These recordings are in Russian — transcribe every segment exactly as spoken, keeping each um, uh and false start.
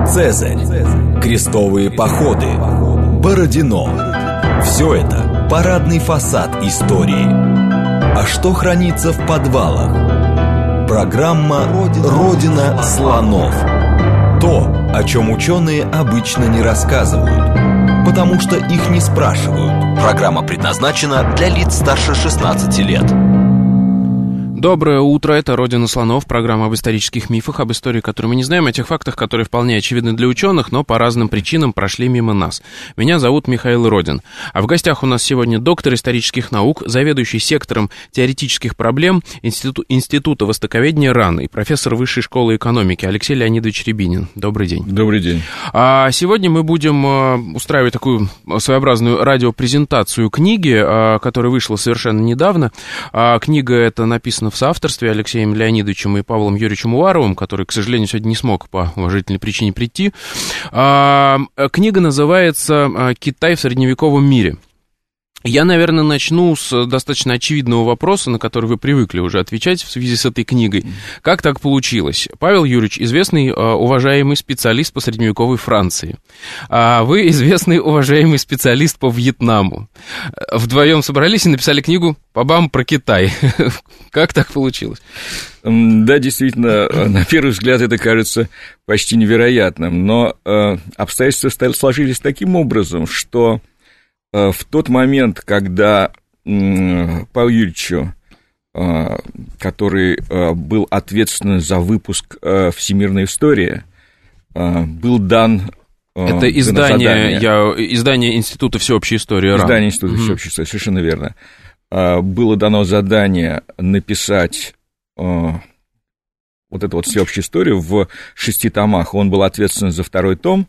Цезарь, крестовые походы, Бородино. Все это парадный фасад истории. А что хранится в подвалах? Программа «Родина слонов». То, о чем ученые обычно не рассказывают, потому что их не спрашивают. Программа предназначена для лиц старше шестнадцати лет. Доброе утро, это «Родина слонов», программа об исторических мифах, об истории, которую мы не знаем, о тех фактах, которые вполне очевидны для ученых, но по разным причинам прошли мимо нас. Меня зовут Михаил Родин. А в гостях у нас сегодня доктор исторических наук, заведующий сектором теоретических проблем Институ... Института востоковедения РАН и профессор Высшей школы экономики Алексей Леонидович Рябинин. Добрый день. Добрый день. А сегодня мы будем устраивать такую своеобразную радиопрезентацию книги, которая вышла совершенно недавно. Книга эта написана в соавторстве Алексеем Леонидовичем и Павлом Юрьевичем Уваровым, который, к сожалению, сегодня не смог по уважительной причине прийти. Книга называется «Китай в средневековом мире». Я, наверное, начну с достаточно очевидного вопроса, на который вы привыкли уже отвечать в связи с этой книгой. Как так получилось? Павел Юрьевич, известный, уважаемый специалист по средневековой Франции. А вы известный, уважаемый специалист по Вьетнаму. Вдвоем собрались и написали книгу «Па-бам» про Китай. Как так получилось? Да, действительно, на первый взгляд это кажется почти невероятным, но обстоятельства сложились таким образом, что в тот момент, когда Павлу Юрьевичу, который был ответственен за выпуск «Всемирной истории», был дан это издание, я, издание Института всеобщей истории РАН. Издание Института mm-hmm. всеобщей истории, совершенно верно. Было дано задание написать вот эту вот всеобщую историю в шести томах. Он был ответственен за второй том.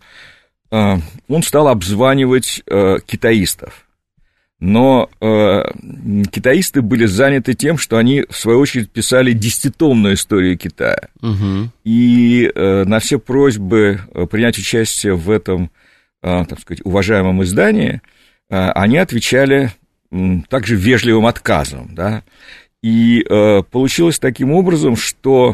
Он стал обзванивать э, китаистов, но э, китаисты были заняты тем, что они, в свою очередь, писали десятитомную историю Китая, угу. и э, на все просьбы принять участие в этом, э, так сказать, уважаемом издании, э, они отвечали э, также вежливым отказом, да, и э, получилось таким образом, что,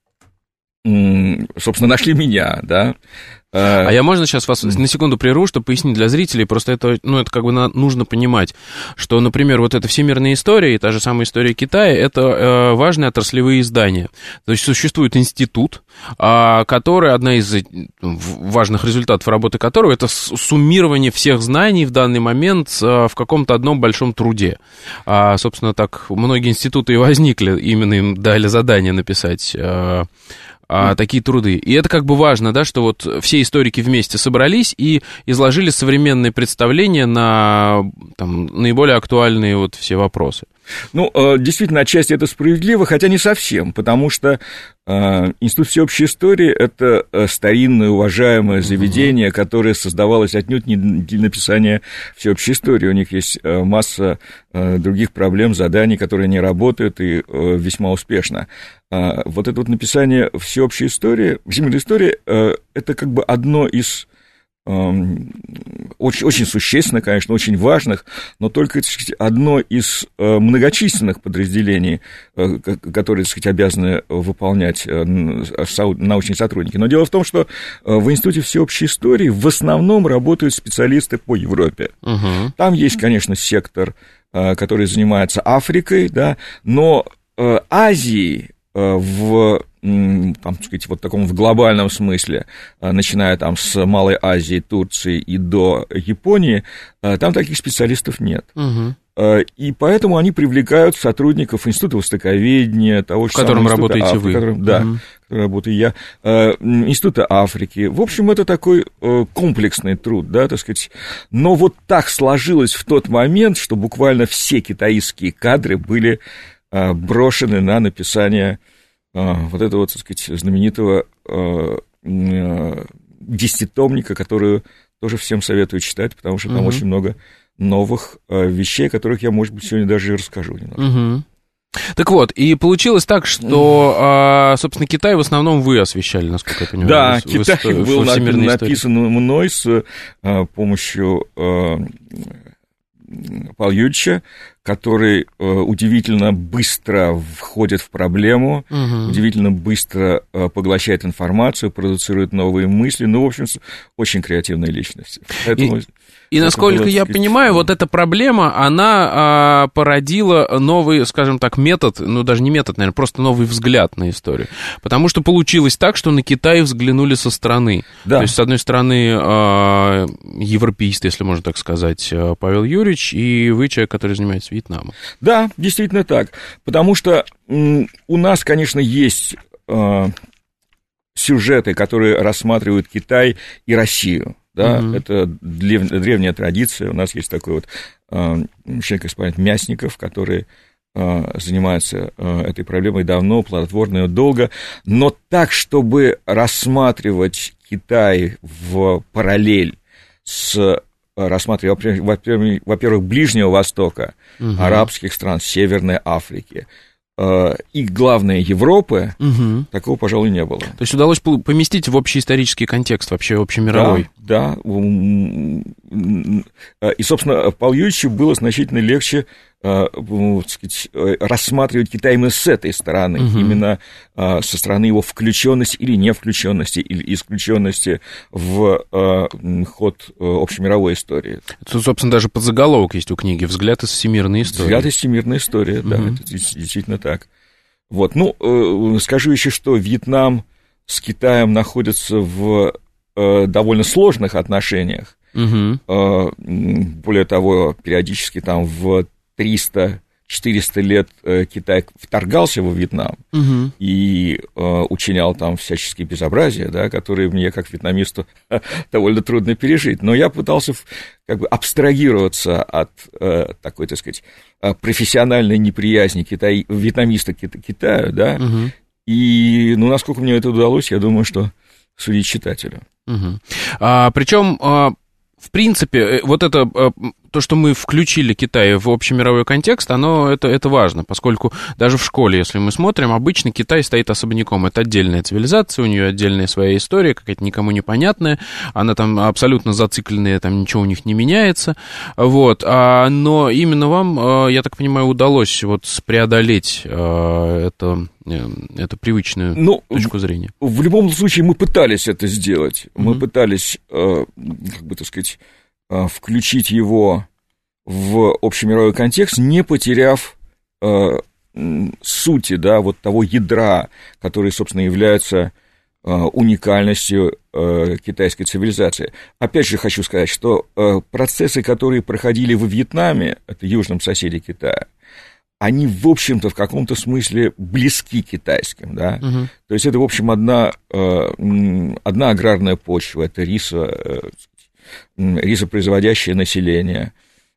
э, собственно, нашли меня, да. А я, можно сейчас вас на секунду прерву, чтобы пояснить для зрителей, просто это, ну, это как бы на, нужно понимать, что, например, вот эта всемирная история и та же самая история Китая, это э, важные отраслевые издания. То есть существует институт, э, который, одна из важных результатов работы которого, это суммирование всех знаний в данный момент э, в каком-то одном большом труде. А, собственно, так многие институты и возникли, именно им дали задание написать э, А, такие труды. И это как бы важно, да, что вот все историки вместе собрались и изложили современные представления на там, наиболее актуальные вот все вопросы. Ну, действительно, отчасти это справедливо, хотя не совсем, потому что Институт всеобщей истории – это старинное, уважаемое заведение, которое создавалось отнюдь не для написания всеобщей истории. У них есть масса других проблем, заданий, которые не работают и весьма успешно. Вот это вот написание всеобщей истории, всемирной истории – это как бы одно из очень, очень существенно, конечно, очень важных, но только, так сказать, одно из многочисленных подразделений, которые, так сказать, обязаны выполнять научные сотрудники. Но дело в том, что в Институте всеобщей истории в основном работают специалисты по Европе. Угу. Там есть, конечно, сектор, который занимается Африкой, да, но Азии в там, так сказать, вот таком в глобальном смысле, начиная там с Малой Азии, Турции и до Японии, там таких специалистов нет. Угу. И поэтому они привлекают сотрудников Института востоковедения, того, в котором работаете Африки, вы. Которым, да, угу. в котором работаю я, Института Африки. В общем, это такой комплексный труд, да, так сказать. Но вот так сложилось в тот момент, что буквально все китайские кадры были брошены на написание вот этого, вот, так сказать, знаменитого десятитомника, которую тоже всем советую читать, потому что там угу. очень много новых вещей, о которых я, может быть, сегодня даже и расскажу немного. Угу. Так вот, и получилось так, что, собственно, Китай в основном вы освещали, насколько я понимаю. Да, в, Китай в, был в написан мной с помощью Павла Юрьевича, который э, удивительно быстро входит в проблему, угу. удивительно быстро э, поглощает информацию, продуцирует новые мысли. Ну, в общем, очень креативная личность. Поэтому... И... И, насколько я понимаю, вот эта проблема, она а, породила новый, скажем так, метод, ну, даже не метод, наверное, просто новый взгляд на историю. Потому что получилось так, что на Китай взглянули со стороны. Да. То есть, с одной стороны, а, европеист, если можно так сказать, Павел Юрьевич, и вы человек, который занимается Вьетнамом. Да, действительно так. Потому что м, у нас, конечно, есть а, сюжеты, которые рассматривают Китай и Россию. Да, mm-hmm. это древ, древняя традиция. У нас есть такой вот э, человек-исполнитель Мясников, который э, занимается э, этой проблемой давно, плодотворно и долго. Но так, чтобы рассматривать Китай в параллель с рассматривая, во-первых, во-первых Ближнего Востока, mm-hmm. арабских стран, Северной Африки, и, главное, Европы, угу. такого, пожалуй, не было. То есть удалось поместить в общий исторический контекст, вообще общемировой. Да, да. И, собственно, Павлу Юрьевичу было значительно легче, так сказать, рассматривать Китай именно с этой стороны, угу. именно со стороны его включенности или не включенности, или исключенности в ход общемировой истории. Это, собственно, даже подзаголовок есть у книги «Взгляд из всемирной истории». «Взгляд из всемирной истории», угу. да, это действительно так. Вот, ну, скажу еще, что Вьетнам с Китаем находится в довольно сложных отношениях. Угу. Более того, периодически там в триста-четыреста лет Китай вторгался во Вьетнам угу. и э, учинял там всяческие безобразия, да, которые мне, как вьетнамисту, довольно трудно пережить. Но я пытался как бы абстрагироваться от э, такой, так сказать, профессиональной неприязни Китай, вьетнамиста к Китаю, да, угу. и, ну, насколько мне это удалось, я думаю, что судить читателю. Угу. А, причем... А... В принципе, вот это, то, что мы включили Китай в общемировой контекст, оно, это, это важно, поскольку даже в школе, если мы смотрим, обычно Китай стоит особняком. Это отдельная цивилизация, у нее отдельная своя история, какая-то никому непонятная, она там абсолютно зацикленная, там ничего у них не меняется, вот. А, но именно вам, я так понимаю, удалось вот преодолеть это... это привычную ну, точку зрения. В, в любом случае мы пытались это сделать. Mm-hmm. Мы пытались, э, как бы так сказать, э, включить его в общемировой контекст, не потеряв э, сути, да, вот того ядра, который, собственно, является э, уникальностью э, китайской цивилизации. Опять же хочу сказать, что э, процессы, которые проходили во Вьетнаме, это южном соседе Китая, они, в общем-то, в каком-то смысле близки китайским, да, угу. то есть это, в общем, одна, одна аграрная почва, это рисо, рисопроизводящее население,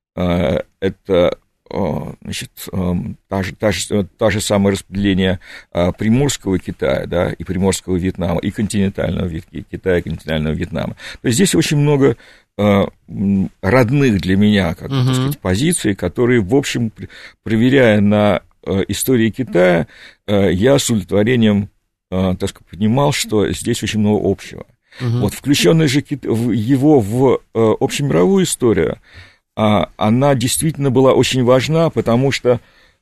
это, значит, та же, та же, та же самое распределение приморского Китая, да, и приморского Вьетнама, и континентального Китая, и континентального Вьетнама. То есть здесь очень много родных для меня, как бы, uh-huh. так сказать, позиций, которые, в общем, проверяя на истории Китая, я с удовлетворением, так сказать, понимал, что здесь очень много общего. Uh-huh. Вот включенность же его в общемировую историю, она действительно была очень важна, потому что,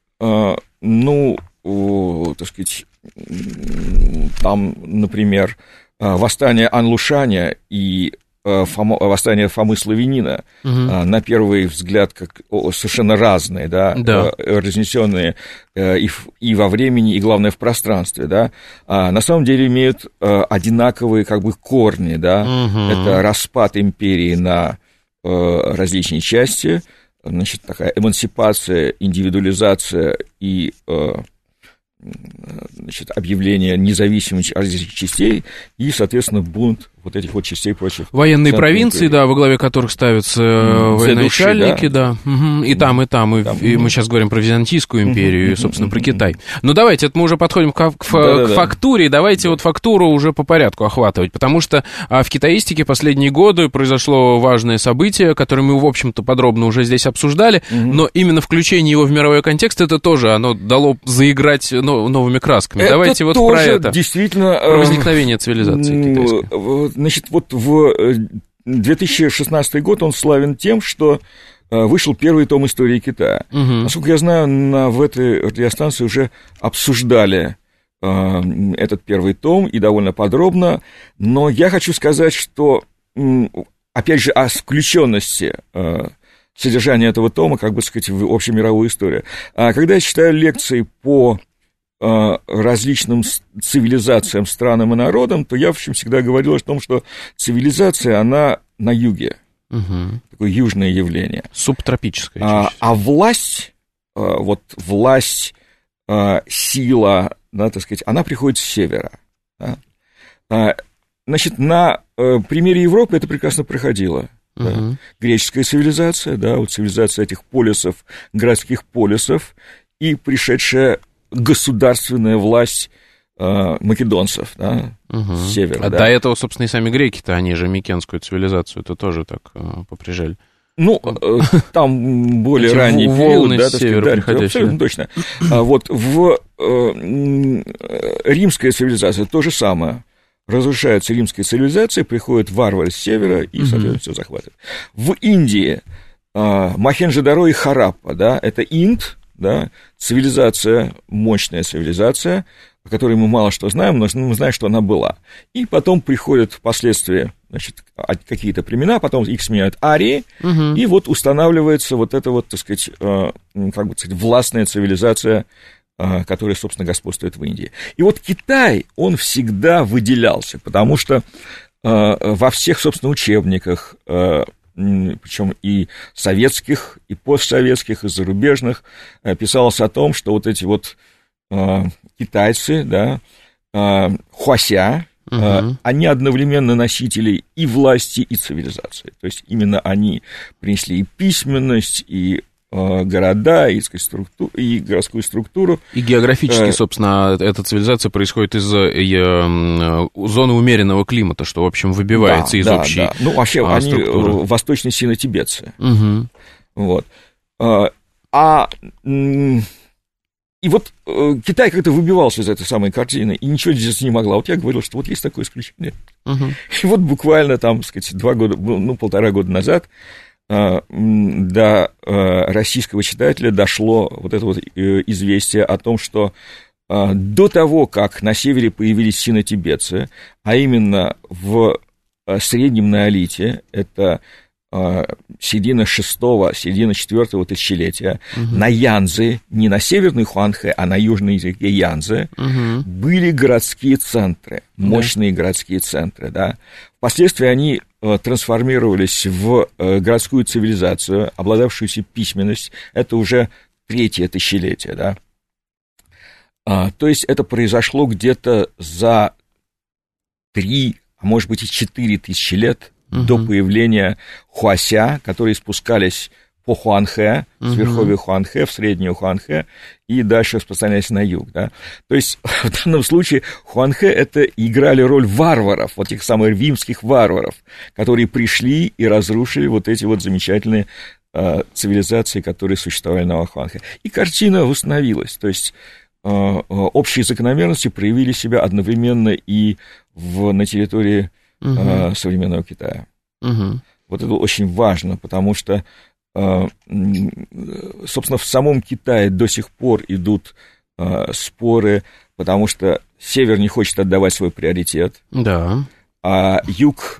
ну, так сказать, там, например, восстание Анлушаня и Фома, восстание Фомы Славянина, угу. на первый взгляд, как совершенно разные, да, да. разнесенные и, и во времени, и, главное, в пространстве, да, на самом деле имеют одинаковые, как бы, корни, да, угу. это распад империи на различные части, значит, такая эмансипация, индивидуализация и... значит, объявление независимости различных частей и, соответственно, бунт вот этих вот частей против... Военные провинции, да, во главе которых ставятся mm, военачальники, да, да. Угу. и там, и там, и, там, и мы сейчас говорим про Византийскую империю, mm-hmm. и, собственно, mm-hmm. про Китай. Ну, давайте, это мы уже подходим к, к, к фактуре, давайте вот фактуру уже по порядку охватывать, потому что а, в китаистике последние годы произошло важное событие, которое мы, в общем-то, подробно уже здесь обсуждали, mm-hmm. но именно включение его в мировой контекст, это тоже, оно дало заиграть новыми красками. Это давайте вот тоже про это, действительно... про возникновение цивилизации китайской. Значит, вот в две тысячи шестнадцатый год он славен тем, что вышел первый том истории Китая. Угу. Насколько я знаю, на, в этой радиостанции уже обсуждали э, этот первый том, и довольно подробно, но я хочу сказать, что, опять же, о включенности э, содержания этого тома, как бы сказать, в общемировую историю. А когда я читаю лекции по э, различным цивилизациям, странам и народам, то я, в общем, всегда говорил о том, что цивилизация, она на юге. Угу. Такое южное явление. Субтропическое. А, а власть, вот власть, сила, да, так сказать, она приходит с севера. Да. Значит, на примере Европы это прекрасно проходило. Угу. Да. Греческая цивилизация, да, вот цивилизация этих полисов, городских полисов, и пришедшая государственная власть македонцев, да, угу. с севера. А да. до этого, собственно, и сами греки-то, они же микенскую цивилизацию это тоже так э, поприжали. Ну, э, там более ранний период, да, так сказать, да, абсолютно точно. А вот в э, римская цивилизация то же самое. Разрушается римская цивилизация, приходят варвары с севера и, соответственно, все захватывают. В Индии э, Мохенджо-Даро и Хараппа, да, это Инд, да, цивилизация, мощная цивилизация, о которой мы мало что знаем, но мы знаем, что она была. И потом приходят впоследствии, значит, какие-то племена, потом их сменяют арии, угу. и вот устанавливается вот эта вот, так сказать, как бы сказать, властная цивилизация, которая, собственно, господствует в Индии. И вот Китай, он всегда выделялся, потому что во всех, собственно, учебниках, причем и советских, и постсоветских, и зарубежных, писалось о том, что вот эти вот китайцы, да, хуася, угу. они одновременно носители и власти, и цивилизации. То есть именно они принесли и письменность, и города, и, сказать, структуру, и городскую структуру. И географически, собственно, эта цивилизация происходит из зоны умеренного климата, что, в общем, выбивается да, из да, общей да. Ну, вообще, а, они структуры. Восточной сино-тибетцы. Угу. Вот. А... И вот э, Китай как-то выбивался из этой самой картины, и ничего здесь не могла. Вот я говорил, что вот есть такое исключение. Uh-huh. И вот буквально там, так сказать, два года, ну, полтора года назад э, до э, российского читателя дошло вот это вот э, известие о том, что э, до того, как на севере появились сино-тибетцы, а именно в э, среднем неолите, это середина шестого, середина четвертого тысячелетия, угу. на Янзе, не на северной Хуанхэ, а на южной реке Янзе, угу. были городские центры, мощные да. городские центры, да. Впоследствии они трансформировались в городскую цивилизацию, обладавшуюся письменностью, это уже третье тысячелетие, да. А, то есть это произошло где-то за три, а может быть и четыре тысячи лет Uh-huh. до появления хуася, которые спускались по Хуанхэ, uh-huh. с верховья Хуанхэ в среднюю Хуанхэ и дальше распространялись на юг. Да? То есть в данном случае Хуанхэ это играли роль варваров, вот этих самых римских варваров, которые пришли и разрушили вот эти вот замечательные э, цивилизации, которые существовали на Хуанхэ. И картина восстановилась, то есть э, общие закономерности проявили себя одновременно и в, на территории Uh-huh. современного Китая. Uh-huh. Вот это очень важно, потому что, собственно, в самом Китае до сих пор идут споры, потому что север не хочет отдавать свой приоритет, да. а юг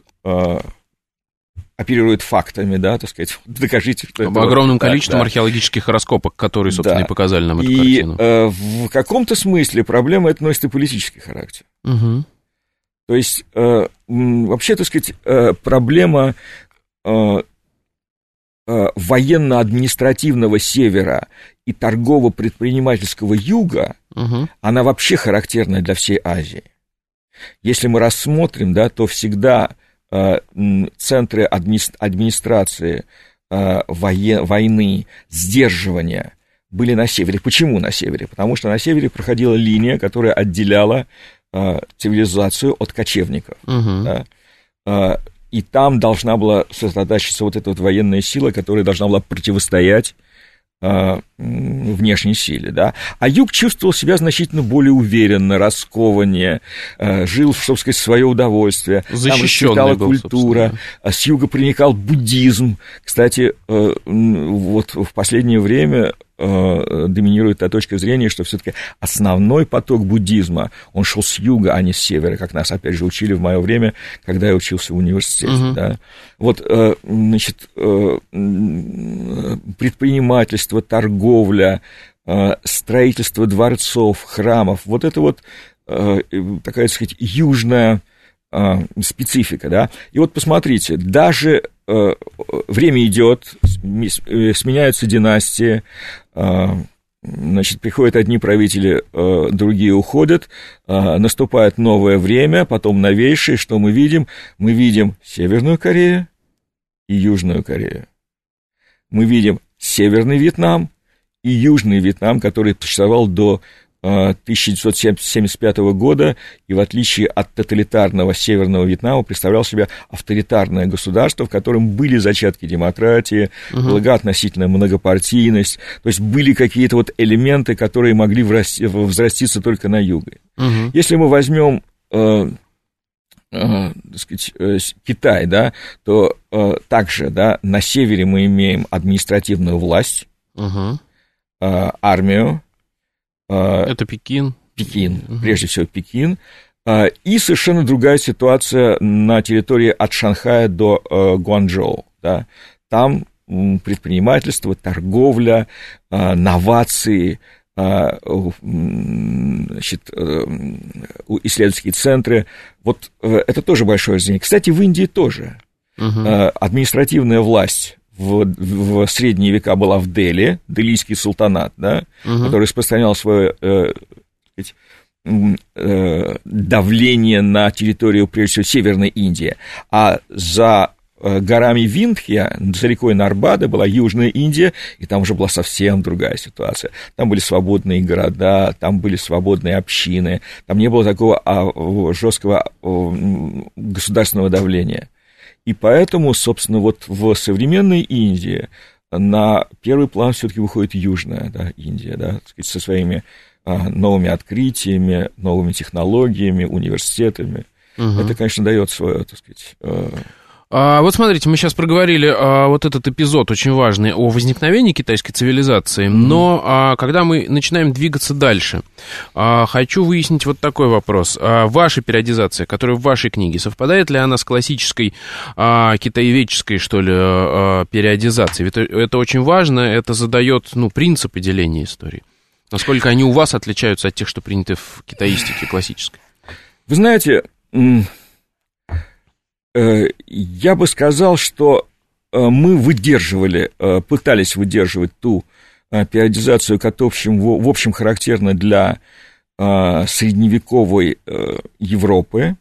оперирует фактами, да, так сказать, докажите, что это... Огромным вот, количеством да, археологических раскопок, которые, собственно, да. и показали нам эту и, картину. И в каком-то смысле проблема это носит и политический характер. Uh-huh. То есть, э, вообще, так сказать, э, проблема э, э, военно-административного севера и торгово-предпринимательского юга, угу. она вообще характерна для всей Азии. Если мы рассмотрим, да, то всегда э, центры адми... администрации э, вое... войны, сдерживания были на севере. Почему на севере? Потому что на севере проходила линия, которая отделяла цивилизацию от кочевников. Uh-huh. Да? И там должна была сосредоточиться вот эта вот военная сила, которая должна была противостоять внешней силе, да, а юг чувствовал себя значительно более уверенно, раскованнее, жил, чтобы сказать, в свое удовольствие, там расцветала культура, собственно. С юга проникал буддизм. Кстати, вот в последнее время доминирует та точка зрения, что все-таки основной поток буддизма, он шел с юга, а не с севера, как нас, опять же, учили в мое время, когда я учился в университете. Uh-huh. Да. Вот, значит, предпринимательство, торговля, строительство дворцов, храмов, вот это вот такая, так сказать, южная специфика, да. И вот посмотрите, даже время идет, сменяются династии, значит, приходят одни правители, другие уходят, наступает новое время, потом новейшее, что мы видим? Мы видим Северную Корею и Южную Корею. Мы видим Северный Вьетнам и Южный Вьетнам, который существовал до тысяча девятьсот семьдесят пятого года, и в отличие от тоталитарного Северного Вьетнама представлял себя авторитарное государство, в котором были зачатки демократии, угу. была относительная многопартийность, то есть были какие-то вот элементы, которые могли взраститься только на юге. Угу. Если мы возьмем э, э, так сказать, э, Китай, да, то э, также, да, на севере мы имеем административную власть, угу. э, армию. Это Пекин. Пекин, угу. прежде всего Пекин. И совершенно другая ситуация на территории от Шанхая до Гуанчжоу. Да. Там предпринимательство, торговля, новации, значит, исследовательские центры. Вот это тоже большое разделение. Кстати, в Индии тоже. Угу. Административная власть В, в средние века была в Дели, делийский султанат, да, угу. который распространял свое э, э, давление на территорию, прежде всего, Северной Индии, а за э, горами Виндхья, за рекой Нарбада, была Южная Индия, и там уже была совсем другая ситуация. Там были свободные города, там были свободные общины, там не было такого а, жесткого а, государственного давления. И поэтому, собственно, вот в современной Индии на первый план все-таки выходит Южная, да, Индия, да, так сказать, со своими а, новыми открытиями, новыми технологиями, университетами. Угу. Это, конечно, дает свое, так сказать... А... А, вот смотрите, мы сейчас проговорили а, вот этот эпизод очень важный о возникновении китайской цивилизации, mm-hmm. но а, когда мы начинаем двигаться дальше, а, хочу выяснить вот такой вопрос. А, ваша периодизация, которая в вашей книге, совпадает ли она с классической а, китаеведческой, что ли, а, периодизацией? Это, это очень важно, это задает, ну, принципы деления истории. Насколько они у вас отличаются от тех, что приняты в китаистике классической? Вы знаете... Я бы сказал, что мы выдерживали, пытались выдерживать ту периодизацию, которая в общем характерна для средневековой Европы,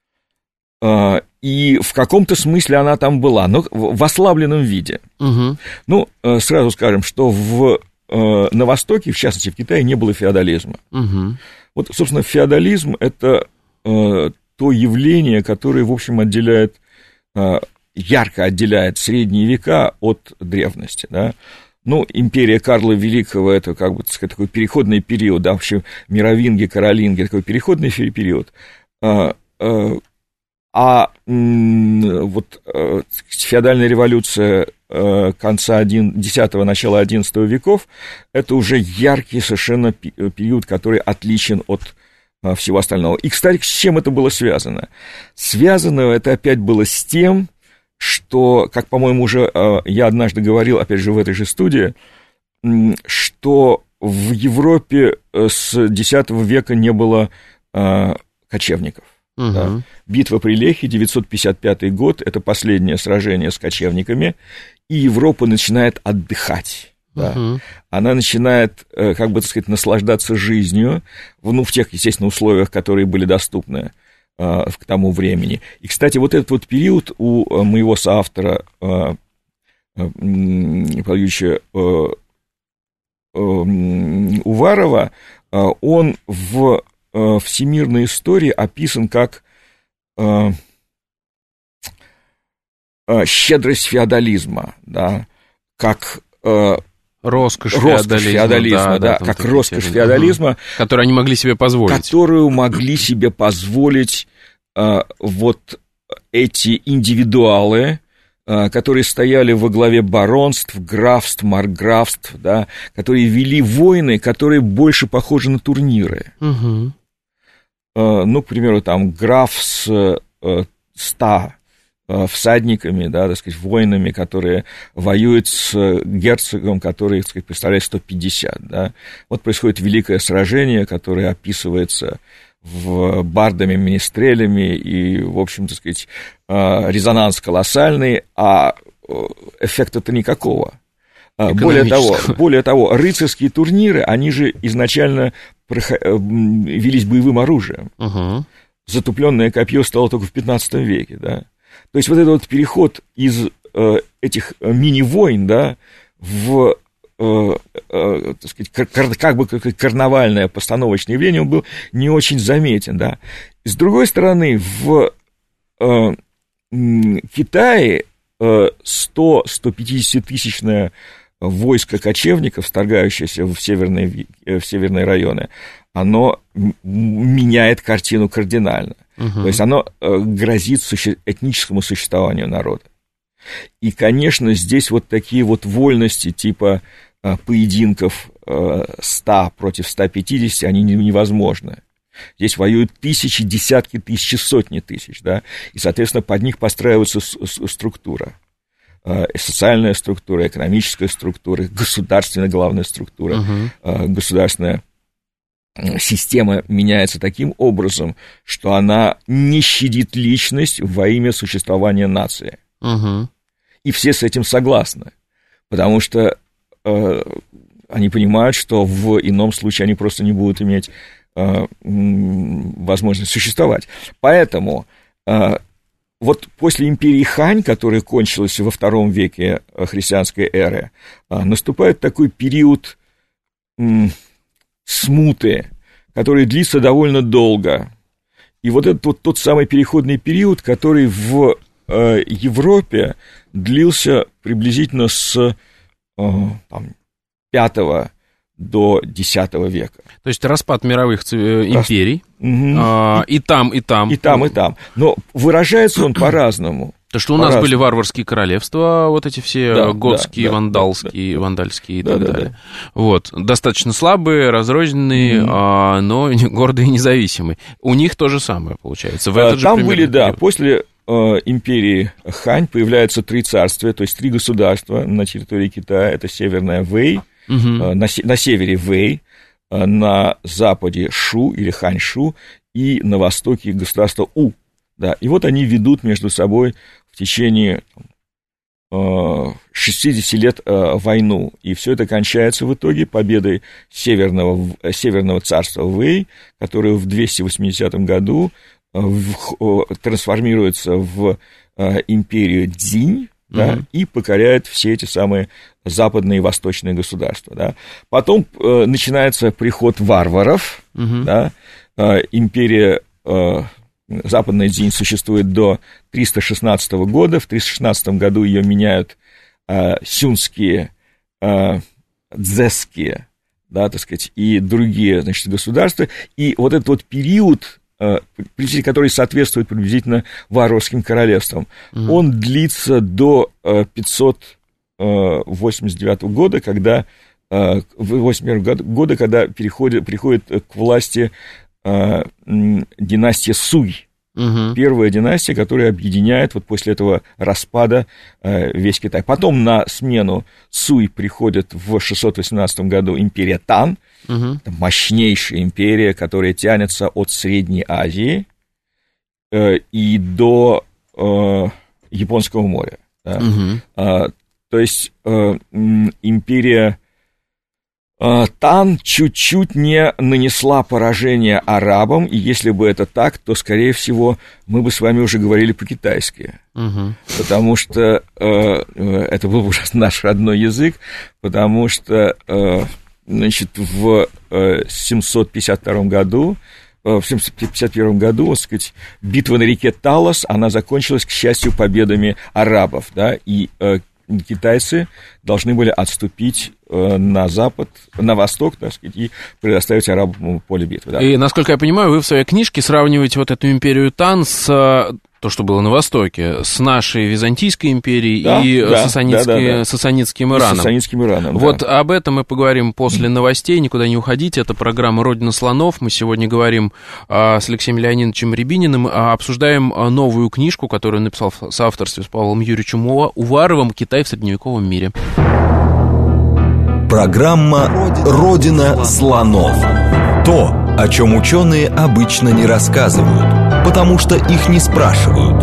и в каком-то смысле она там была, но в ослабленном виде. Угу. Ну, сразу скажем, что в, на Востоке, в частности в Китае, не было феодализма. Угу. Вот, собственно, феодализм – это... то явление, которое, в общем, отделяет, ярко отделяет средние века от древности, да. Ну, империя Карла Великого – это, как бы, так сказать, такой переходный период, да, вообще мировинги, каролинги – такой переходный период. А, а вот феодальная революция конца десятого, начала одиннадцатого веков – это уже яркий совершенно период, который отличен от всего остального. И, кстати, с чем это было связано? Связано это опять было с тем, что, как, по-моему, уже я однажды говорил, опять же, в этой же студии, что в Европе с десятого века не было кочевников. Угу. Да. Битва при Лехе, девятьсот пятьдесят пятый год, это последнее сражение с кочевниками, и Европа начинает отдыхать. Да. Uh-huh. Она начинает, как бы, так сказать, наслаждаться жизнью, ну, в тех, естественно, условиях, которые были доступны э, к тому времени. И, кстати, вот этот вот период у моего соавтора э, Павловича э, э, Уварова, э, он в э, всемирной истории описан как э, э, щедрость феодализма, да, как... Э, Роскошь, роскошь феодализма, феодализма, да, да, да, как такие роскошь термины. феодализма. Которую они могли себе позволить. Которую могли себе позволить а, вот эти индивидуалы, а, которые стояли во главе баронств, графств, маркграфств, да, которые вели войны, которые больше похожи на турниры. Угу. А, ну, к примеру, там граф с а, ста всадниками, да, так сказать, воинами, которые воюют с герцогом, который, так сказать, представляет сто пятьдесят, да. Вот происходит великое сражение, которое описывается в бардами, министрелями, и, в общем, так сказать, резонанс колоссальный, а эффекта-то никакого. Более того, более того, рыцарские турниры, они же изначально велись боевым оружием. Угу. Затупленное копье стало только в пятнадцатом веке, да. То есть вот этот вот переход из э, этих мини-войн, да, в, э, э, так сказать, кар- как бы как карнавальное постановочное явление, он был не очень заметен, да. С другой стороны, в э, Китае э, сто-сто пятидесятитысячное войско кочевников, вторгающееся в северные, в северные районы, оно меняет картину кардинально. Uh-huh. То есть оно грозит суще... этническому существованию народа. И, конечно, здесь вот такие вот вольности типа поединков ста против ста пятидесяти, они невозможны. Здесь воюют тысячи, десятки тысяч, сотни тысяч, да, и, соответственно, под них постраивается структура. Социальная структура, экономическая структура, государственная главная структура, uh-huh. государственная система меняется таким образом, что она не щадит личность во имя существования нации. Угу. И все с этим согласны, потому что э, они понимают, что в ином случае они просто не будут иметь э, возможность существовать. Поэтому э, вот после империи Хань, которая кончилась во втором веке христианской эры, э, наступает такой период э, смуты, который длится довольно долго. И вот этот вот тот самый переходный период, который в э, Европе длился приблизительно с э, там, пятого до десятого века. То есть распад мировых ци- империй, угу. а, и там, и там. И там, и там. Но выражается он по-разному. То, что у нас были варварские королевства, вот эти все да, готские, да, вандалские, да, вандальские и да, так да, далее. Да. Вот. Достаточно слабые, разрозненные, mm-hmm. а, но гордые и независимые. У них то же самое получается. В этот Там же были, да, период. после э, империи Хань появляются три царствия, то есть три государства на территории Китая. Это северная Вэй, mm-hmm. э, на, на севере Вэй, э, на западе Шу или Ханьшу и на востоке государство У. Да, и вот они ведут между собой в течение э, шестьдесят лет э, войну, и все это кончается в итоге победой Северного, Северного царства Вэй, которое в двести восьмидесятом году э, в, э, трансформируется в э, империю Цзинь, да, mm-hmm. и покоряет все эти самые западные и восточные государства. Да. Потом э, начинается приход варваров, mm-hmm. да, э, империя... Э, Западная Цзинь существует до триста шестнадцатого года. В триста шестнадцатом году ее меняют э, сюнские, э, дзесские, да, так сказать, и другие, значит, государства. И вот этот вот период, э, который соответствует приблизительно варварским королевствам, mm-hmm. он длится до э, пятьсот восемьдесят девятого года, когда, э, восемьдесят первого года, когда переходит, приходит к власти династия Суй. Угу. Первая династия, которая объединяет вот после этого распада весь Китай. Потом на смену Суй приходит в шестьсот восемнадцатом году империя Тан. Угу. Это мощнейшая империя, которая тянется от Средней Азии и до Японского моря. Да? Угу. То есть империя Тан чуть-чуть не нанесла поражение арабам, и если бы это так, то, скорее всего, мы бы с вами уже говорили по-китайски, угу. потому что э, это был бы уже наш родной язык, потому что, э, значит, в э, семьсот пятьдесят втором году, э, в семьсот пятьдесят первом году, так сказать, битва на реке Талас, она закончилась, к счастью, победами арабов, да, и э, китайцы должны были отступить на запад, на восток, так сказать, и предоставить арабам поле битвы. Да. И, насколько я понимаю, вы в своей книжке сравниваете вот эту империю Тан с... то, что было на Востоке, с нашей Византийской империей да, и да, сасанидски, да, да, да. сасанидским Ираном. Сасанидским Ираном, вот да. об этом мы поговорим после новостей, никуда не уходите. Это программа «Родина слонов». Мы сегодня говорим а, с Алексеем Леонидовичем Рябининым, а, обсуждаем а, новую книжку, которую он написал в соавторстве с Павлом Юрьевичем Уваровым «Китай в средневековом мире». Программа «Родина слонов». То, о чем ученые обычно не рассказывают, потому что их не спрашивают.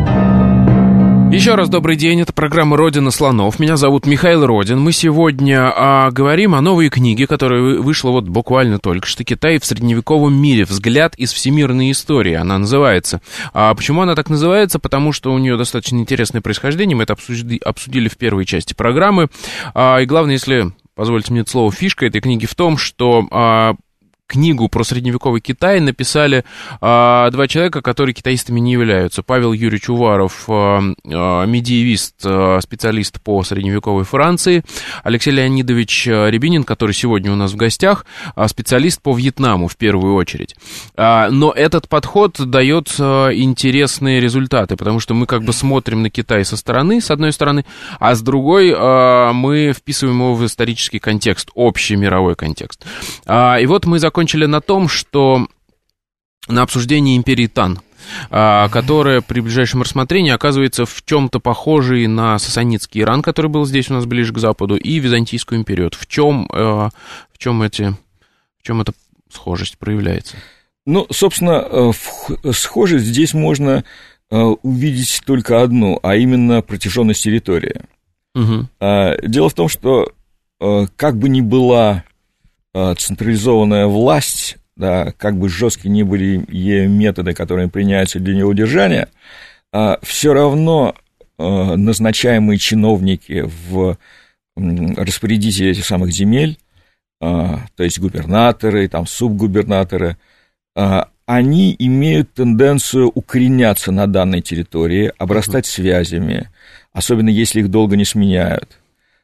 Еще раз добрый день, это программа «Родина слонов». Меня зовут Михаил Родин. Мы сегодня а, говорим о новой книге, которая вышла вот буквально только что. «Китай в средневековом мире. Взгляд из всемирной истории». Она называется. А почему она так называется? Потому что у нее достаточно интересное происхождение. Мы это обсудили, обсудили в первой части программы. А, и главное, если позвольте мне это слово, фишка этой книги в том, что... А, книгу про средневековый Китай написали а, два человека, которые китаистами не являются. Павел Юрьевич Уваров, а, а, медиевист, а, специалист по средневековой Франции, Алексей Леонидович Рябинин, который сегодня у нас в гостях, а, специалист по Вьетнаму в первую очередь. А, но этот подход дает а, интересные результаты, потому что мы как бы смотрим на Китай со стороны, с одной стороны, а с другой а, мы вписываем его в исторический контекст, общий мировой контекст. А, и вот мы закончили Закончили на том, что на обсуждении империи Тан, которая при ближайшем рассмотрении оказывается в чем-то похожей на сасанидский Иран, который был здесь у нас ближе к западу, и Византийскую империю. В чем, в чем, эти, в чем эта схожесть проявляется? Ну, собственно, схожесть здесь можно увидеть только одну, а именно протяженность территории. Угу. Дело в том, что как бы ни была централизованная власть, да, как бы жесткие ни были ее методы, которые применяются для ее удержания, все равно назначаемые чиновники в распорядители этих самых земель, то есть губернаторы, там, субгубернаторы, они имеют тенденцию укореняться на данной территории, обрастать связями, особенно если их долго не сменяют,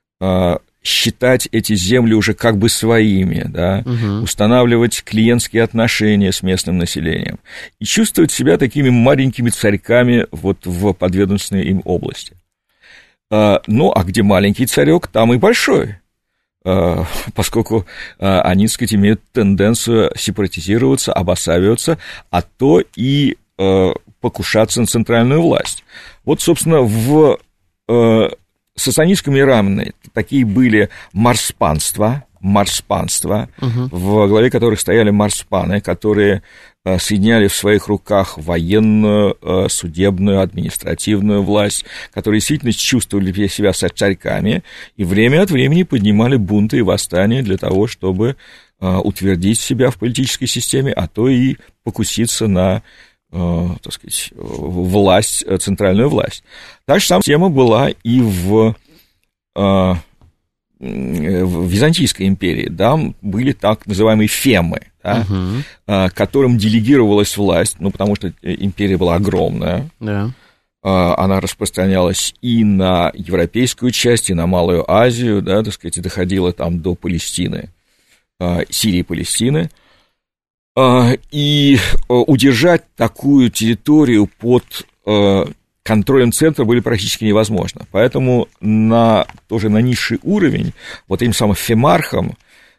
считать эти земли уже как бы своими, да, угу. устанавливать клиентские отношения с местным населением и чувствовать себя такими маленькими царьками вот в подведомственной им области. А, ну, а где маленький царек, там и большой, а, поскольку а, они, так сказать, имеют тенденцию сепаратизироваться, обосабливаться, а то и а, покушаться на центральную власть. Вот, собственно, в... А, сасанидском Иране такие были марспанства, марспанства, угу. в главе которых стояли марспаны, которые соединяли в своих руках военную, судебную, административную власть, которые действительно чувствовали себя царьками и время от времени поднимали бунты и восстания для того, чтобы утвердить себя в политической системе, а то и покуситься на... так сказать, власть, центральную власть. Та же самая тема была и в, в Византийской империи. Да, были так называемые фемы, да, uh-huh. которым делегировалась власть, ну, потому что империя была огромная. Yeah. Она распространялась и на европейскую часть, и на Малую Азию, да, так сказать, доходила там до Палестины, Сирии и Палестины. И удержать такую территорию под контролем центра были практически невозможно. Поэтому на, тоже на низший уровень вот этим самым фемархам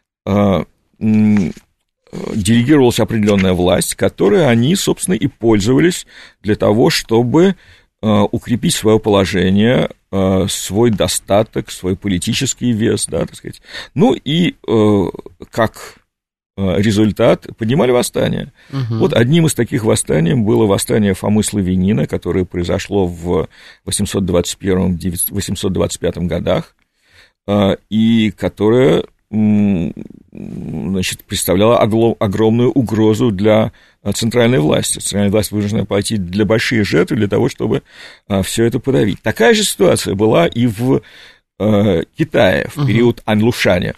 делегировалась определенная власть, которой они, собственно, и пользовались для того, чтобы укрепить свое положение, свой достаток, свой политический вес, да, так сказать. Ну и как... результат, поднимали восстание. Угу. Вот одним из таких восстаний было восстание Фомы Славянина, которое произошло в восемьсот двадцать первом — восемьсот двадцать пятом годах, и которое, значит, представляло огромную угрозу для центральной власти. Центральная власть вынуждена пойти для больших жертв для того, чтобы все это подавить. Такая же ситуация была и в Китае в период угу. Аньлушаня.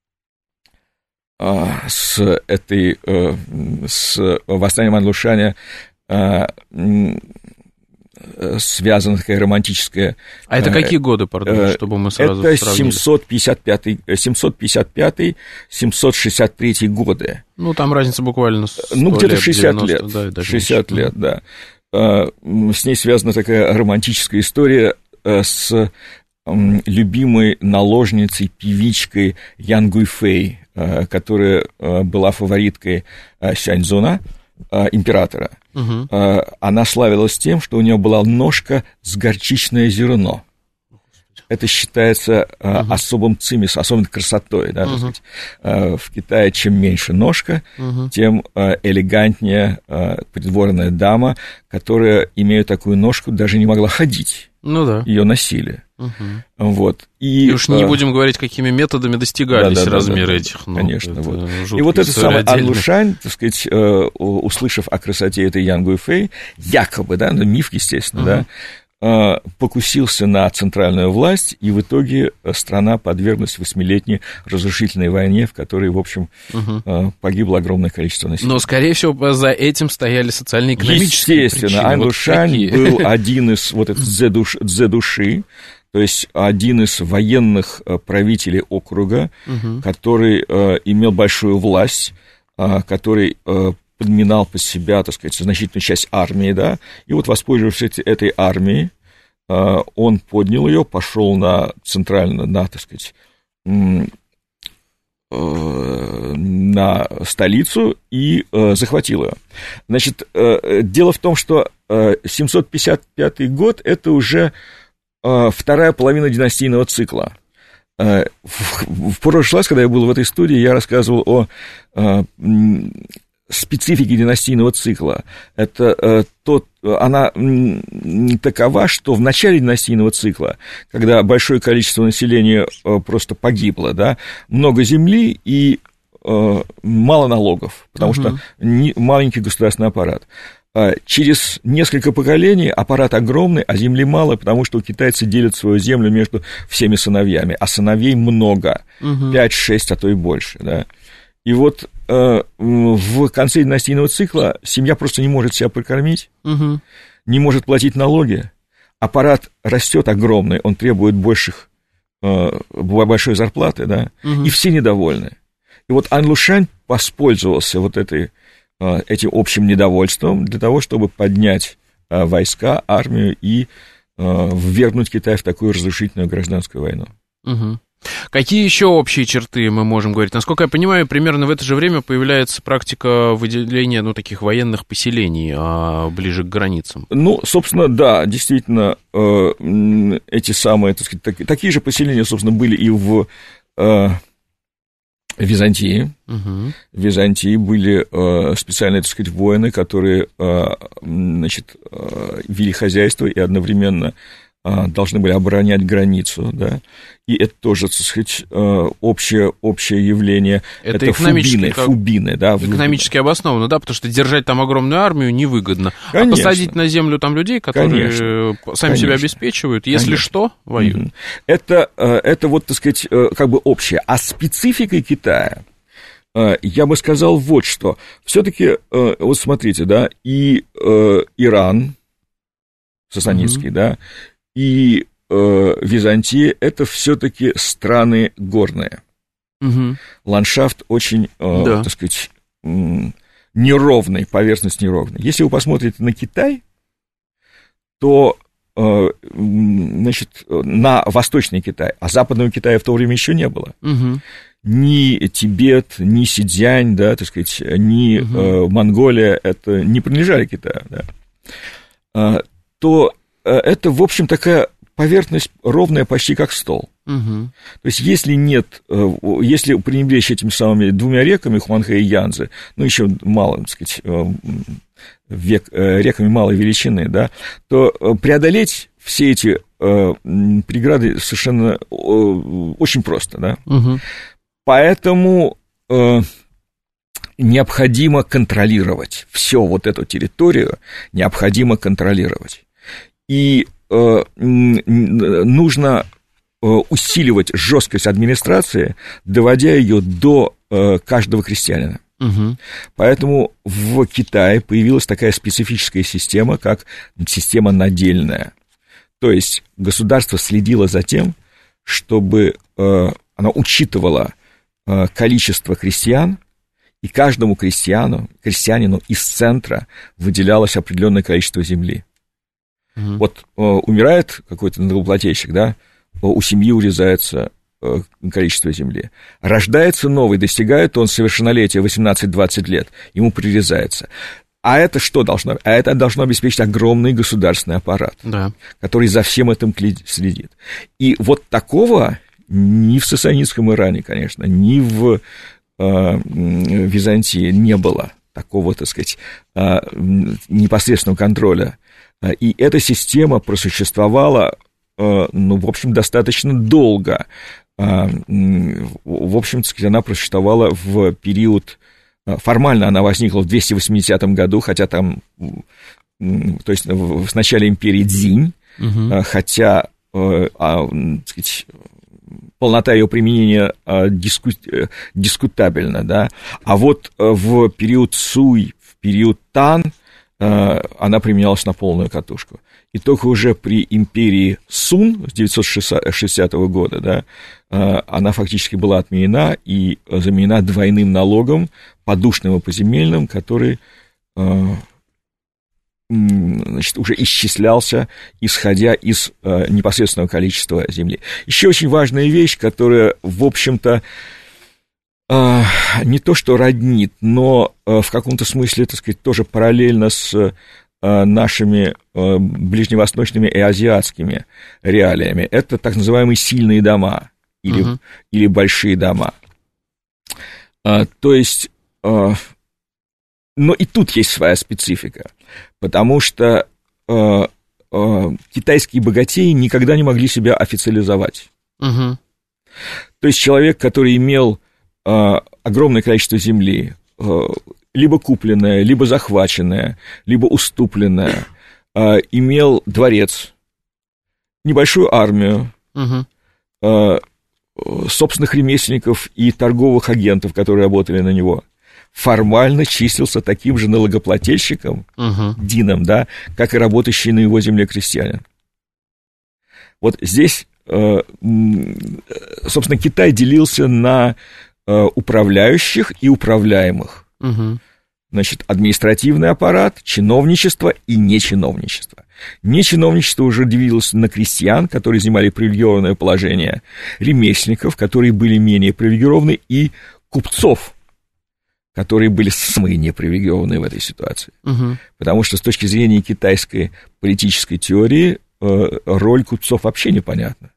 С этой, с восстанием Аньлушаня связана такая романтическая... А это какие годы, пардон, чтобы мы сразу это сравнили? семьсот пятьдесят пятый, семьсот пятьдесят пятый семьсот шестьдесят третий годы. Ну, там разница буквально сто Ну, где-то лет, шестьдесят девяносто, лет. Да, даже шестьдесят лет, да. С ней связана такая романтическая история с любимой наложницей, певичкой Ян Гуйфэй, которая была фавориткой Сяньцзуна, императора. Угу. Она славилась тем, что у нее была ножка с горчичное зерно. Это считается угу. особым цимис, особой красотой. Да, угу. В Китае чем меньше ножка, угу. тем элегантнее придворная дама, которая, имея такую ножку, даже не могла ходить. Ну да. Ее носили. Угу. Вот. И, и уж не а... будем говорить, какими методами достигались да, да, размеры да, да, этих ног. Конечно. Вот. И вот этот самый Ан Лушань, так сказать, услышав о красоте этой Ян Гуйфэй, якобы, да, ну, миф, естественно, угу. да, покусился на центральную власть, и в итоге страна подверглась восьмилетней разрушительной войне, в которой, в общем, угу. погибло огромное количество населения. Но, скорее всего, за этим стояли социально-экономические Естественно, причины. Ан вот Лушань такие. был один из вот этих дзэдуши, то есть один из военных правителей округа, угу. который имел большую власть, который подминал под себя, так сказать, значительную часть армии, да, и вот, воспользовавшись этой армией, он поднял ее, пошел на центральную, на, так сказать, на столицу и захватил ее. Значит, дело в том, что семьсот пятьдесят пятый год – это уже вторая половина династийного цикла. В прошлый раз, когда я был в этой студии, я рассказывал о специфики династийного цикла. Это э, тот, она не такова, что в начале династийного цикла, когда большое количество населения э, просто погибло, да, много земли и э, мало налогов, потому угу. что не, маленький государственный аппарат. А через несколько поколений аппарат огромный, а земли мало, потому что китайцы делят свою землю между всеми сыновьями, а сыновей много, угу. пять-шесть, а то и больше, да. И вот э, в конце династийного цикла семья просто не может себя прокормить, угу. не может платить налоги, аппарат растет огромный, он требует больших, э, большой зарплаты, да, угу. и все недовольны. И вот Ан Лушань воспользовался вот этой, э, этим общим недовольством для того, чтобы поднять э, войска, армию и э, ввергнуть Китай в такую разрушительную гражданскую войну. Угу. Какие еще общие черты мы можем говорить? Насколько я понимаю, примерно в это же время появляется практика выделения, ну, таких военных поселений а, ближе к границам. Ну, собственно, да, действительно, э, эти самые, так сказать, так, такие же поселения, собственно, были и в э, Византии. Угу. В Византии были э, специальные, так сказать, воины, которые, э, значит, э, вели хозяйство и одновременно должны были оборонять границу, да, и это тоже, так сказать, общее, общее явление, это, это фубины, как... фубины, да. Экономически обоснованно, да, потому что держать там огромную армию невыгодно, конечно. А посадить на землю там людей, которые конечно. Сами конечно. Себя обеспечивают, если конечно. Что, воюют. Это, это вот, так сказать, как бы общее, а спецификой Китая, я бы сказал вот что, все-таки, вот смотрите, да, и Иран, сасанидский, mm-hmm. да, и э, Византия – это все-таки страны горные. Угу. Ландшафт очень, э, да. так сказать, неровный, поверхность неровная. Если вы посмотрите на Китай, то, э, значит, на Восточный Китай, а Западного Китая в то время еще не было. Угу. Ни Тибет, ни Синьцзянь, да, так сказать, ни угу. э, Монголия, это не принадлежали Китаю, да, э, то это, в общем, такая поверхность ровная почти как стол. Угу. То есть, если нет, если пренебречь этими самыми двумя реками, Хуанхэ и Янцзы, ну, еще мало, так сказать, век, реками малой величины, да, то преодолеть все эти преграды совершенно очень просто, да. Угу. Поэтому необходимо контролировать всю вот эту территорию, необходимо контролировать. И э, нужно э, усиливать жесткость администрации, доводя ее до э, каждого крестьянина. Угу. Поэтому в Китае появилась такая специфическая система, как система надельная. То есть государство следило за тем, чтобы э, оно учитывало э, количество крестьян, и каждому крестьяну, крестьянину из центра выделялось определенное количество земли. Угу. Вот э, умирает какой-то налогоплательщик, да, у семьи урезается э, количество земли. Рождается новый, достигает он совершеннолетия восемнадцать-двадцать лет, ему прирезается. А это что должно? А это должно обеспечить огромный государственный аппарат, да, который за всем этим следит. И вот такого ни в сасанидском Иране, конечно, ни в э, Византии не было. Такого, так сказать, э, непосредственного контроля. И эта система просуществовала, э, ну, в общем, достаточно долго. Э, в общем, так сказать, она просуществовала в период... Формально она возникла в двести восьмидесятом году, хотя там, то есть в начале империи Цзинь, угу. хотя, так сказать, полнота ее применения диску, дискутабельна, да, а вот в период Цуй, в период Тан она применялась на полную катушку. И только уже при империи Сун с девятьсот шестидесятого года, да, она фактически была отменена и заменена двойным налогом, подушным и поземельным, который, значит, уже исчислялся, исходя из непосредственного количества земли. Еще очень важная вещь, которая, в общем-то, не то что роднит, но в каком-то смысле, так сказать, тоже параллельно с нашими ближневосточными и азиатскими реалиями. Это так называемые сильные дома или, uh-huh. или большие дома. А, то есть, а, но и тут есть своя специфика, потому что а, а, китайские богатеи никогда не могли себя официализовать. Uh-huh. То есть человек, который имел а, огромное количество земли, а, либо купленное, либо захваченное, либо уступленное, э, имел дворец, небольшую армию, угу. э, собственных ремесленников и торговых агентов, которые работали на него, формально числился таким же налогоплательщиком, угу. дином, да, как и работающий на его земле крестьянин. Вот здесь, э, собственно, Китай делился на э, управляющих и управляемых. Угу. Значит, административный аппарат, чиновничество и нечиновничество. Нечиновничество уже делилось на крестьян, которые занимали привилегированное положение, ремесленников, которые были менее привилегированы, и купцов, которые были самые непривилегированные в этой ситуации. Угу. Потому что с точки зрения китайской политической теории роль купцов вообще непонятна.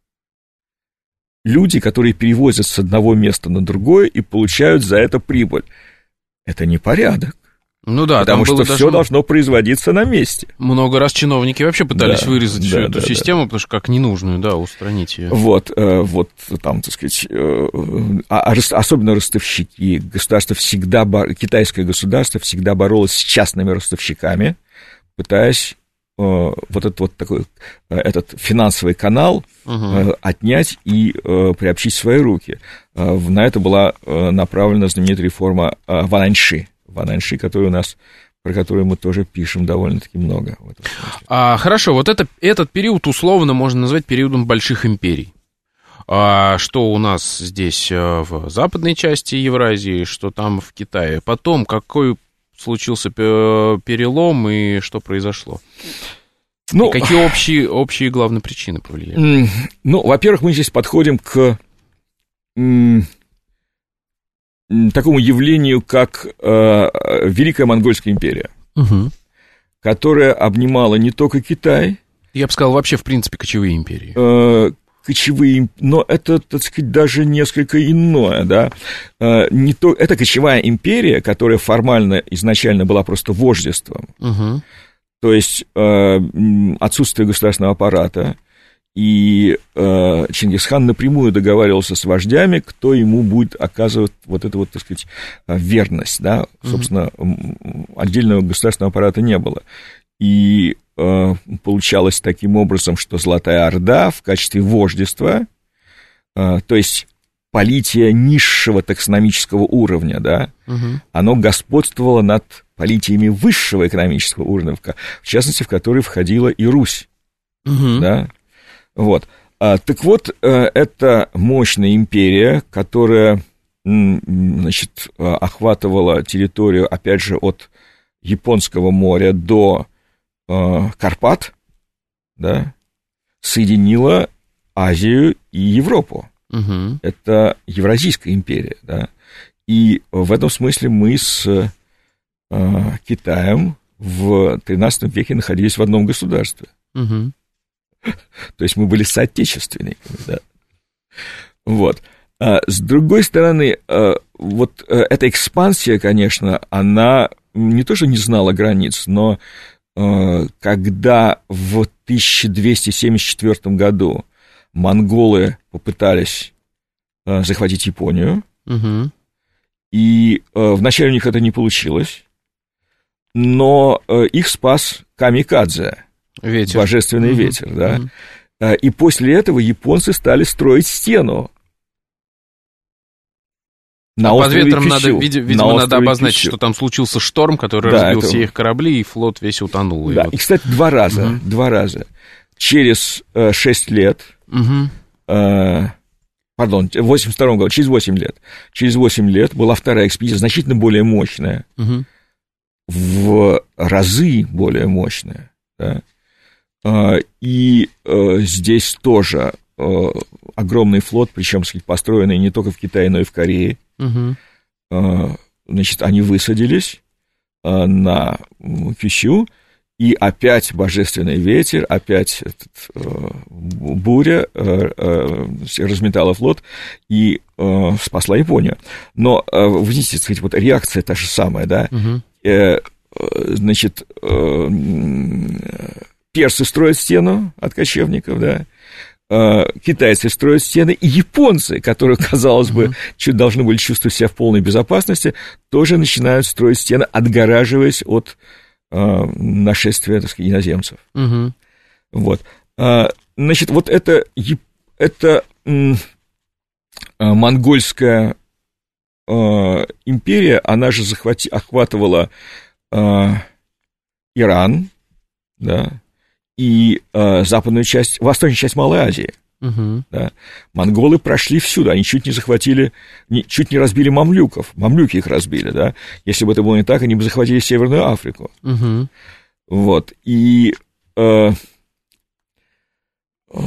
Люди, которые перевозят с одного места на другое и получают за это прибыль. Это не порядок. Ну да, потому что все даже... должно производиться на месте. Много раз чиновники вообще пытались да, вырезать да, всю да, эту да, систему, да. потому что как ненужную, да, устранить ее. Вот, вот там, так сказать, особенно ростовщики. Государство всегда, китайское государство всегда боролось с частными ростовщиками, пытаясь вот этот вот такой, этот финансовый канал угу. отнять и приобщить в свои руки. На это была направлена знаменитая реформа Вананьши, Вананьши, которая у нас, про которую мы тоже пишем довольно-таки много. А, хорошо, вот это, этот период условно можно назвать периодом больших империй. А, что у нас здесь в западной части Евразии, что там в Китае. Потом какой случился перелом и что произошло? Ну, и какие общие, общие главные причины повлияли? Ну, во-первых, мы здесь подходим к м, такому явлению, как э, Великая Монгольская империя, угу. которая обнимала не только Китай. Я бы сказал, вообще, в принципе, кочевые империи. Э, кочевые, но это, так сказать, даже несколько иное, да. Э, не то, это кочевая империя, которая формально изначально была просто вождеством. Угу. То есть э, отсутствие государственного аппарата, и э, Чингисхан напрямую договаривался с вождями, кто ему будет оказывать вот эту вот, так сказать, верность, да, собственно, mm-hmm. отдельного государственного аппарата не было. И э, получалось таким образом, что Золотая Орда в качестве вождества, э, то есть полития низшего таксономического уровня, да, угу. оно господствовало над политиями высшего экономического уровня, в частности, в который входила и Русь, угу. да, вот. А, так вот, это мощная империя, которая, значит, охватывала территорию, опять же, от Японского моря до э, Карпат, да, соединила Азию и Европу. Угу. Это Евразийская империя, да. И в этом смысле мы с э, Китаем в тринадцатом веке находились в одном государстве. Угу. То есть мы были соотечественниками, да. Вот. А с другой стороны, э, вот э, эта экспансия, конечно, она не то, что не знала границ, но э, когда в тысяча двести семьдесят четвёртом году монголы попытались э, захватить Японию, угу. и э, вначале у них это не получилось, но э, их спас камикадзе, ветер. Божественный угу. ветер, да, угу. э, и после этого японцы стали строить стену. На а под ветром надо, видимо, надо обозначить, Кющу. Что там случился шторм, который да, разбил это... все их корабли, и флот весь утонул. Да, и, вот... и кстати, два раза, угу. два раза. Через э, шесть лет, угу. э, пардон, в восемьдесят втором году, через восемь лет, через восемь лет была вторая экспедиция, значительно более мощная, угу. в разы более мощная, да? э, и э, здесь тоже э, огромный флот, причем, сказать, построенный не только в Китае, но и в Корее. Угу. Значит, они высадились на Кющу, и опять божественный ветер, опять этот, буря разметала флот и спасла Японию. Но, вы видите, так сказать, вот реакция та же самая, да? Угу. Значит, персы строят стену от кочевников, да? Китайцы строят стены, и японцы, которые, казалось бы, uh-huh. чуть должны были чувствовать себя в полной безопасности, тоже начинают строить стены, отгораживаясь от э, нашествия, так сказать, иноземцев. Uh-huh. Вот. А, значит, вот это, это м, монгольская э, империя, она же захвати, охватывала э, Иран, да, и э, западную часть, восточную часть Малой Азии. Uh-huh. Да. Монголы прошли всюду, они чуть не захватили, не, чуть не разбили мамлюков, мамлюки их разбили, да. Если бы это было не так, они бы захватили Северную Африку. Uh-huh. Вот, и, э, э,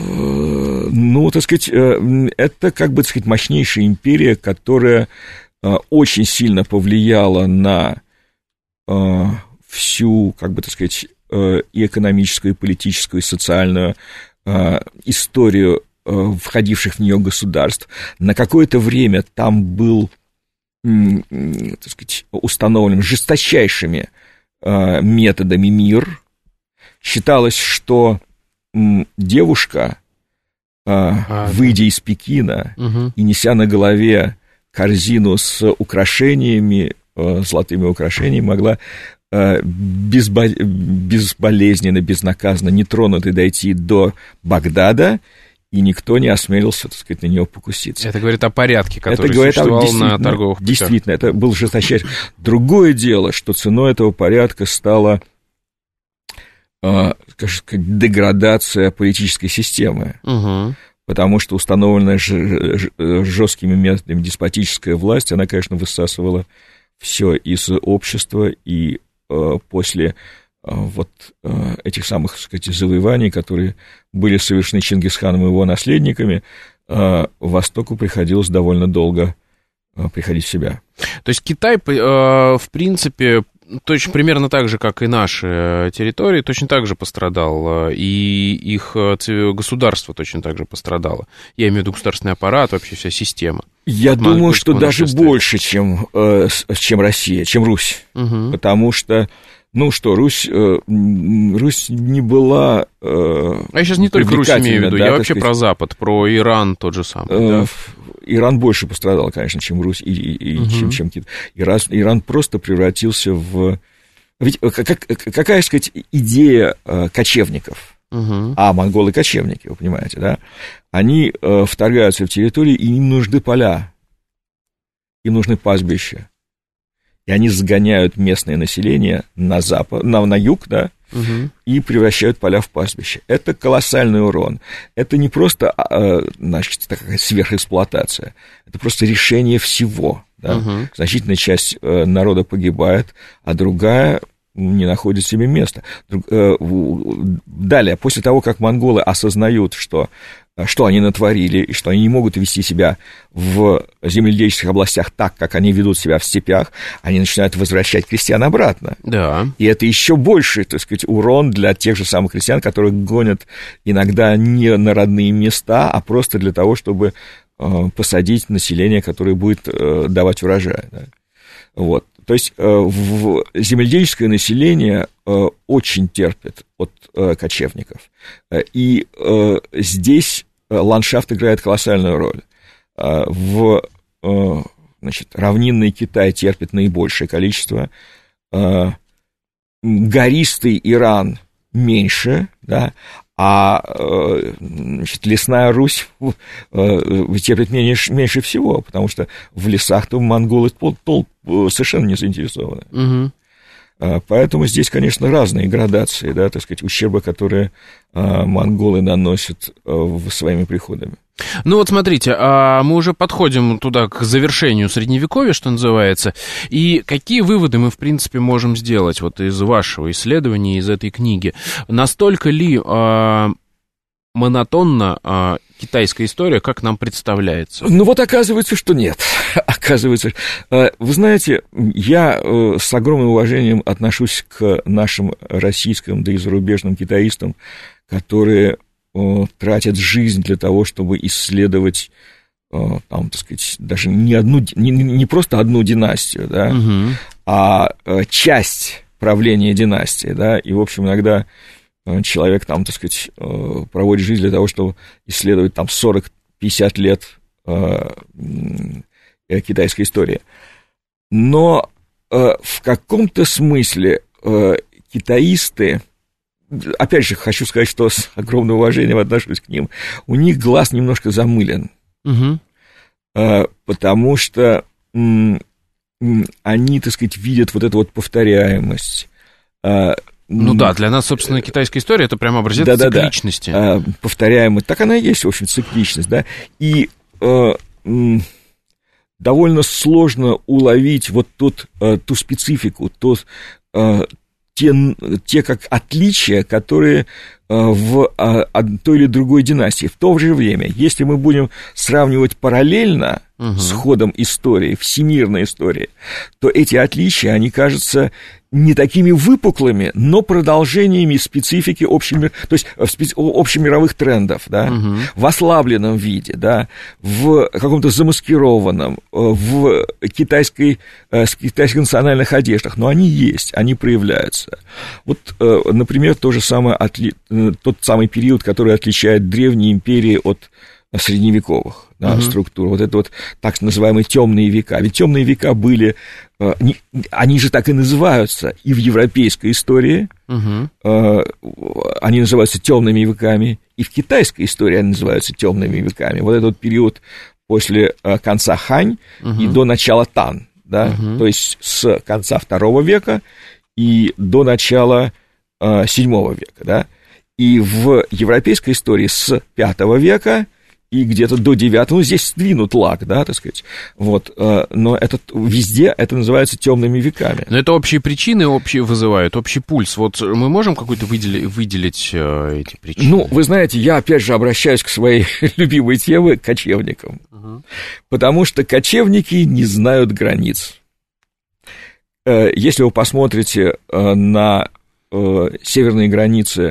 ну, так сказать, э, это, как бы, так сказать, мощнейшая империя, которая э, очень сильно повлияла на э, всю, как бы, так сказать, и экономическую, и политическую, и социальную э, историю э, входивших в нее государств. На какое-то время там был, э, так сказать, установлен жесточайшими э, методами мир. Считалось, что э, девушка, э, а, выйдя из Пекина угу. и неся на голове корзину с украшениями, э, золотыми украшениями, могла Безбо... безболезненно, безнаказанно, нетронутой дойти до Багдада, и никто не осмелился, так сказать, на нее покуситься. Это говорит о порядке, который это существовал на торговых путях. Действительно, это был жесточайший. Другое дело, что ценой этого порядка стала, э, скажем, деградация политической системы, угу. потому что установленная ж... жесткими методами деспотическая власть, она, конечно, высасывала все из общества, и после вот этих самых, так сказать, завоеваний, которые были совершены Чингисханом и его наследниками, Востоку приходилось довольно долго приходить в себя. То есть Китай, в принципе, точно примерно так же, как и наши территории, точно так же пострадал, и их государство точно так же пострадало. Я имею в виду государственный аппарат, вообще вся система. Я вот думаю, что даже больше, чем, чем Россия, чем Русь. Угу. Потому что, ну что, Русь, Русь не была... А я сейчас не только Русь имею в виду, да, я вообще сказать, про Запад, про Иран тот же самый. Э, да. Идиран больше пострадал, конечно, чем Русь, и, и, угу. чем, чем Китай. Иран, Иран просто превратился в... Ведь как, какая, так сказать, идея кочевников? угу. а монголы кочевники, вы понимаете, да, они э, вторгаются в территорию, и им нужны поля, им нужны пастбища. И они загоняют местное население на запад, на, на юг, да, угу. и превращают поля в пастбище. Это колоссальный урон. Это не просто, значит, такая сверхэксплуатация, это просто решение всего. Да? Угу. Значительная часть народа погибает, а другая не находит себе места. Далее, после того, как монголы осознают, что что они натворили, и что они не могут вести себя в земледельческих областях так, как они ведут себя в степях, они начинают возвращать крестьян обратно. Да. И это еще больше, так сказать, урон для тех же самых крестьян, которые гонят иногда не на родные места, а просто для того, чтобы э, посадить население, которое будет э, давать урожай. Да. Вот. То есть э, в земледельческое население э, очень терпит от э, кочевников. И э, здесь ландшафт играет колоссальную роль. Э, в э, значит, равнинный Китай терпит наибольшее количество. Э, гористый Иран меньше, да, а значит, лесная Русь терпит меньше, меньше всего, потому что в лесах-то монголы тол, тол, совершенно не заинтересованы. Угу. Поэтому здесь, конечно, разные градации, да, так сказать, ущерба, которые монголы наносят своими приходами. Ну вот смотрите, мы уже подходим туда к завершению Средневековья, что называется, и какие выводы мы, в принципе, можем сделать вот из вашего исследования, из этой книги? Настолько ли э, монотонна э, китайская история, как нам представляется? Ну вот оказывается, что нет. Оказывается, вы знаете, я с огромным уважением отношусь к нашим российским, да и зарубежным китаистам, которые тратят жизнь для того, чтобы исследовать, там, так сказать, даже не, одну, не, не просто одну династию, да, угу. а часть правления династии, да, и, в общем, иногда человек, там, так сказать, проводит жизнь для того, чтобы исследовать, там, сорок-пятьдесят лет китайской истории. Но в каком-то смысле китаисты, опять же, хочу сказать, что с огромным уважением отношусь к ним, у них глаз немножко замылен, угу. потому что они, так сказать, видят вот эту вот повторяемость. Ну да, для нас, собственно, китайская история — это прям образец да, цикличности. Да, да. Повторяемость, так она и есть, в общем, цикличность, да, и довольно сложно уловить вот тот, ту специфику, тот Те, те как отличия, которые в той или другой династии. В то же время, если мы будем сравнивать параллельно угу. с ходом истории, всемирной истории, то эти отличия, они кажутся не такими выпуклыми, но продолжениями специфики общемир... то есть общемировых трендов, да, угу. в ослабленном виде, да, в каком-то замаскированном, в китайской, с китайских национальных одеждах, но они есть, они проявляются. Вот, например, то же самое отли... тот самый период, который отличает древние империи от средневековых, да, uh-huh. структур, вот это вот так называемые темные века. Ведь темные века были, они же так и называются и в европейской истории, uh-huh. они называются темными веками, и в китайской истории они называются темными веками. Вот этот период после конца Хань uh-huh. и до начала Тан, да, uh-huh. то есть с конца второго века и до начала седьмого века, да. И в европейской истории с пятого века и где-то до девятого, ну, здесь сдвинут лак, да, так сказать, вот, но это, везде это называется темными веками. Но это общие причины, общие вызывают, общий пульс. Вот мы можем какой-то выделить, выделить эти причины? Ну, вы знаете, я опять же обращаюсь к своей любимой теме, кочевникам, угу. потому что кочевники не знают границ. Если вы посмотрите на северные границы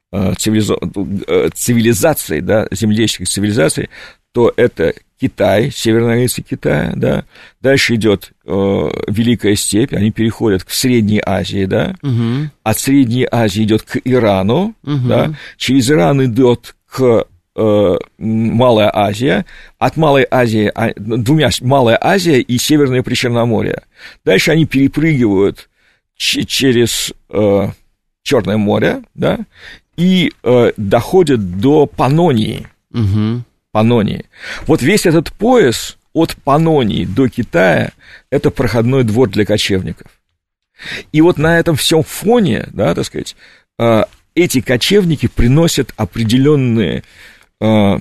цивилизаций, да, земледельческих цивилизаций, то это Китай, северная граница Китая, да, дальше идет э, Великая степь, они переходят к Средней Азии, да, угу. от Средней Азии идет к Ирану, угу. да, через Иран идет к э, Малая Азия, от Малой Азии, двумя, Малая Азия и Северное Причерноморье. Дальше они перепрыгивают ч- через э, Черное море, да, и э, доходят до Панонии. Угу. Панонии. Вот весь этот пояс от Панонии до Китая – это проходной двор для кочевников. И вот на этом всем фоне, да, так сказать, э, эти кочевники приносят определенные э,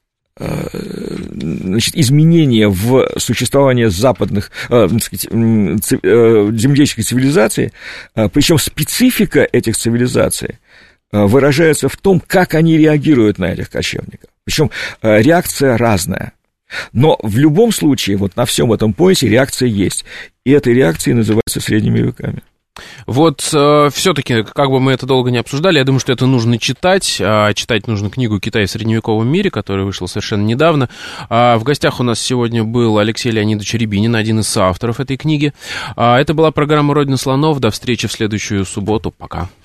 значит, изменения в существовании западных э, так сказать, земледельческих цивилизаций, э, причем специфика этих цивилизаций э, выражается в том, как они реагируют на этих кочевников. Причем э, реакция разная. Но в любом случае, вот на всем этом поясе реакция есть. И этой реакцией называется средними веками. Вот э, все-таки, как бы мы это долго не обсуждали, я думаю, что это нужно читать. А читать нужно книгу «Китай в средневековом мире», которая вышла совершенно недавно. А в гостях у нас сегодня был Алексей Леонидович Рябинин, один из соавторов этой книги. А это была программа «Родина слонов». До встречи в следующую субботу. Пока.